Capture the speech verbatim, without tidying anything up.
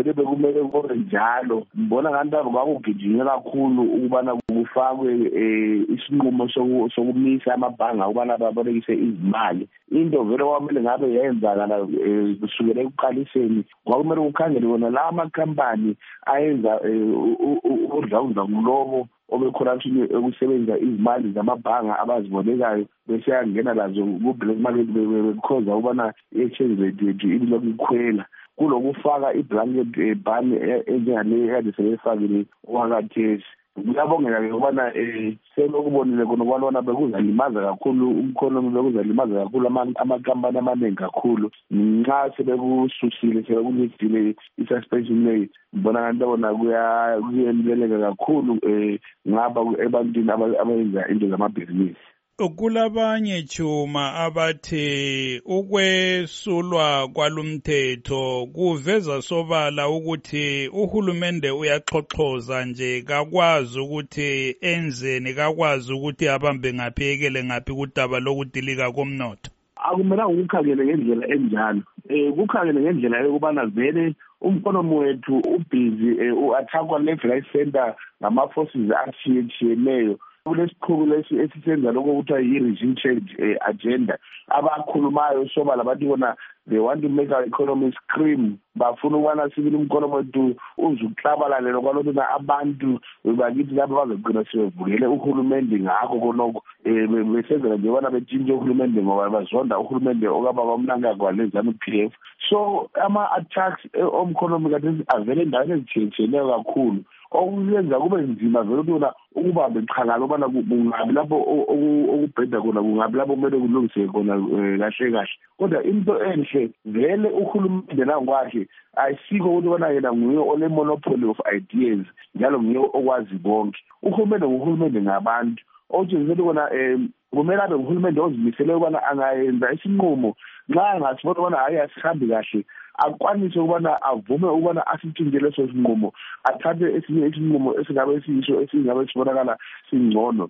vele bekumele kube njalo. Ngibona ngathi kwakugijinywe kakhulu ukubana kufakwe isinqumo sokumisa amabhanga ukubana babolekise izimali. Into vele kwamele ngabe yenzakala kusukela ekuqaliseni, kwakumele kukhangele wona la amakhampani ayenza udlawudla kulobo obecorruption ekusebenzisa izimali zamabhanga abazibolekayo bese yangena lazo ku-black market bekhoza ukubana i-exchange rate yethu ilokhu ikhwela. Kulokufaka i-blanket ban enjengale kade sebeyifakile okwakhathesi. Kuyabongeka-ke ukubana um selokubonile khona ukubana bekuzalimaza kakhulu umkhonomi, bekuzalimaza kakhulu amakampani amaningi kakhulu. Nxa sebekususile sebekunidile i-suspension rate, ngibona ngathi bona kuyeleleka kakhulu um ngaba ebantwini abenza into zamabhizinisi. Kulabanye Chuma abathi ukwesulwa kwalumthetho kuveza sobala ukuthi uhulumende uyaxoxoza nje, kakwazi ukuthi enzeni, kakwazi ukuthi abambe ngaphekele ngaphi kudaba lokudilika komnotho. Akumelanga ukukhangele ngendlela enjalo. Eh kukhangele ngendlela yokubana vele umkhonomi wethu ubhizi u-attackwa left right center ngama-forces athiyetshiyeneyo. Kulesikhulu lesi esisenza lokho kuthiwa yi-regime change agenda. Abakhulumayo sobala bathi bona they want to make our economy scream. Bafuna ukubana sibili umkhonomi wethu uzukuhlabalalelo kwalokho na abantu bakithi lapho bazogcina sebevukele uhulumende ngakho konoko. Um besenzela nje bona betshintshe uhulumende ngoba bazonda uhulumende okababa uMnangagwa kwalezana u-P F. So ama-attacks omkhonomi kathesi avele endaweni ezitshiyetshiyeneyo kakhulu. Okuyenza kube nzima vele ukubona ukubamba iqhala ubana kungabi lapho okubheda khona, kungabi lapho kumele kulungiseke khona kahle kahle. Kodwa into enhle vele uhulumende nangokwakhe ayisikho ukuthi bona yena nguye ole monopoly of ideas, njalo nguye okwazi konke. Uhulumende nguhulumende ngabantu. Okutshengisa kona um kumele abe nguhulumende ozimisele ukubana angayenza isinqumo nxa angasibona ubana hayi asihambi kahle, akwanise ukubana avume ukubana asitshintshe leso sinqumo, athathe esinye isinqumo esingabe siyiso esingabe sibonakala singcono.